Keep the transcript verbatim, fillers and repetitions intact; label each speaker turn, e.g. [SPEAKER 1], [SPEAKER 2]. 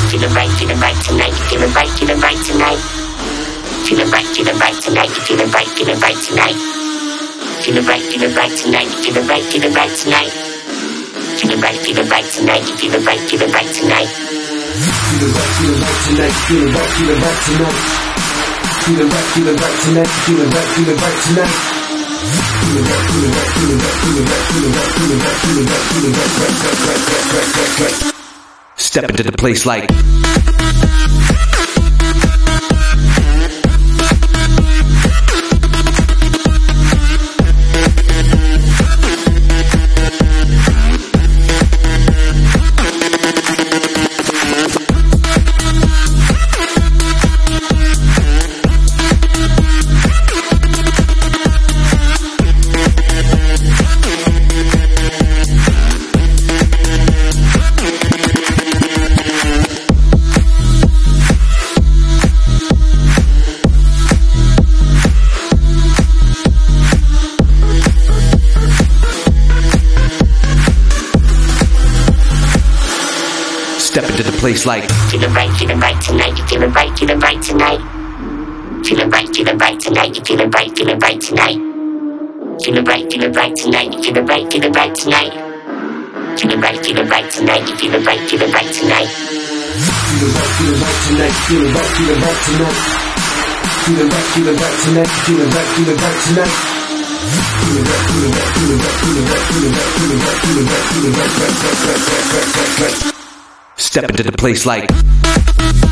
[SPEAKER 1] feeling right, feeling right tonight. You feeling right, feeling right tonight. Feeling right, feeling right tonight. You feeling right, feeling right tonight. Feeling right, feeling right tonight. You feeling right, feeling right tonight. Feeling right, feeling right tonight. You feeling right, feeling right tonight.
[SPEAKER 2] Feeling right, feeling right tonight. Feeling right, feeling right tonight. Feeling right, feeling right tonight. Feeling right, feeling right tonight. Feeling right, feeling right, feeling right, feeling right, feeling right, feeling right, feeling right, feeling right, right, right, right, right, right, right, right.
[SPEAKER 3] Step into the place like step into the place like
[SPEAKER 1] feeling right, feeling right tonight. You feeling right, feeling right tonight. Feeling right, feeling right tonight. You feeling right, feeling right tonight. Feeling right, feeling right tonight. You feeling right, feeling right tonight. Feeling right, feeling right tonight. You feeling right, feeling right tonight.
[SPEAKER 2] Feeling right, feeling right tonight. Feeling right, feeling right tonight. Feeling right, feeling right tonight. Feeling right, feeling right tonight. Feeling right, feeling right, feeling right, feeling right, feeling right, feeling right, feeling right, feeling right, right, right, right, right, right, right, right.
[SPEAKER 3] step into the place like